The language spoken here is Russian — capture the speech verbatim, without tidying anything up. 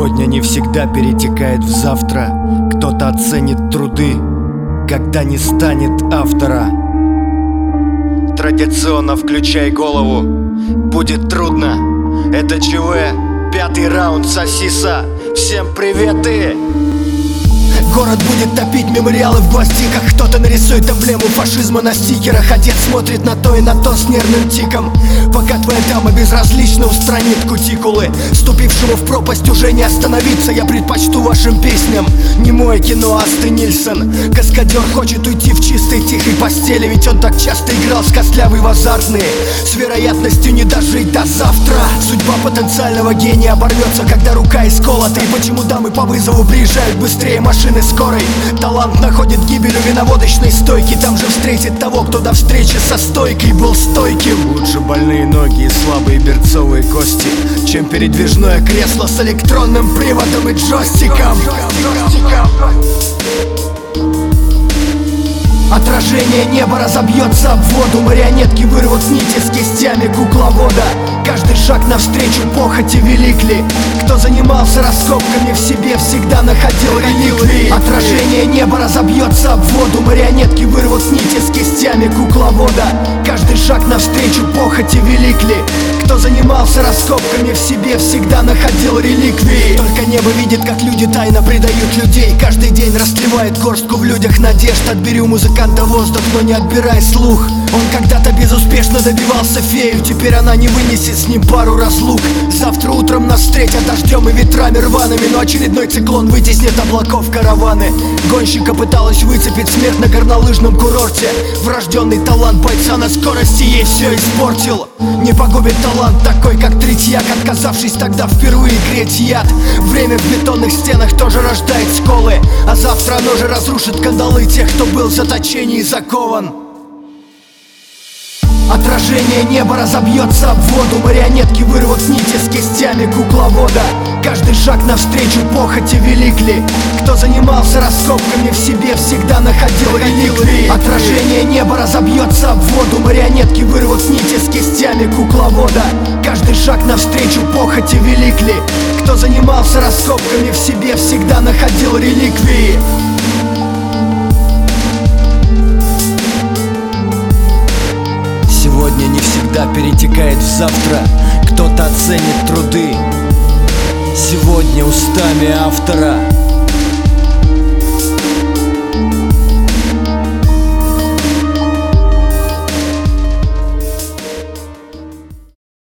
Сегодня не всегда перетекает в завтра. Кто-то оценит труды, когда не станет автора. Традиционно включай голову, будет трудно. Это ЧВ, пятый раунд сосиса. Всем привет и... Город будет топить мемориалы в гвоздиках. Кто-то нарисует эмблему фашизма на стикерах. Отец смотрит на то и на то с нервным тиком, пока твоя дама безразлично устранит кутикулы. Ступившему в пропасть уже не остановиться. Я предпочту вашим песням немое кино Асты Нильсон. Каскадер хочет уйти в чистой тихой постели, ведь он так часто играл с костлявой в азартные, с вероятностью не дожить до завтра. Судьба потенциального гения оборвется, когда рука исколота. И почему дамы по вызову приезжают быстрее машины скорой? Талант находит гибель у виноводочной стойки. Там же встретит того, кто до встречи со стойкой был стойким. Лучше больные ноги и слабые берцовые кости, чем передвижное кресло с электронным приводом и джойстиком. Отражение неба разобьется об воду. Марионетки вырвут нити с кистями кукловода. Каждый шаг навстречу похоти велик ли? Кто занимался раскопками в себе, всегда находил реликвии. Отражение неба разобьется об воду. Марионетки вырвут нити с кистями кукловода. Каждый шаг навстречу похоти велик ли? Кто занимался раскопками в себе, всегда находил реликвии. Только небо видит, как люди тайно предают людей. Каждый день растлевает горстку в людях надежд. Отбери у музыканта воздух, но не отбирай слух. Он когда-то безуспешно добивался фею, теперь она не вынесет с ним пару разлук. Завтра утром нас встретят дождем и ветрами рваными, но очередной циклон вытеснит облаков караваны. Гонщика пыталась выцепить смерть на горнолыжном курорте. Врожденный талант бойца на скорости ей все испортил. Не погубит талант такой, как Третьяк, отказавшись тогда впервые греть яд. Время в бетонных стенах тоже рождает сколы, а завтра оно же разрушит кандалы тех, кто был в заточении закован. Отражение неба разобьется об воду. Марионетки вырвут нити с кистями кукловода. Каждый шаг навстречу похоти велик ли? Кто занимался раскопками в себе, всегда находил реликвии. Отражение неба разобьется об воду. Марионетки вырвут нити с кистями кукловода. Каждый шаг навстречу похоти велик ли? Кто занимался раскопками в себе, всегда находил реликвии. Сегодня не всегда перетекает в завтра. Кто-то оценит труды, сегодня устами автора.